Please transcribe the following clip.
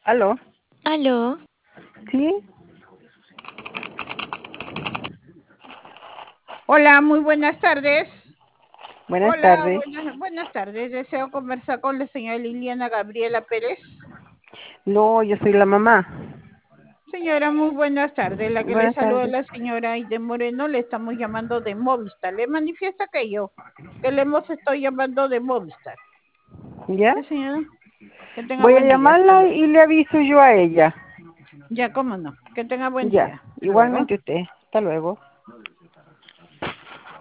¿Aló? Aló, ¿Sí? Hola, muy buenas tardes. Buenas Hola, tardes. buenas tardes. Deseo conversar con la señora Liliana Gabriela Pérez. No, yo soy la mamá. Señora, muy buenas tardes. La que le Buenas saluda es tardes. la señora Aide Moreno. Le estamos llamando de Movistar. Le manifiesta que le hemos estado llamando de Movistar. ¿Ya? ¿Sí, señora? Que tenga Voy a buen día. Hasta llamarla luego. y le aviso yo a ella. Ya, cómo no. Que tenga buen Ya. día. Hasta luego. Igualmente usted. Hasta luego.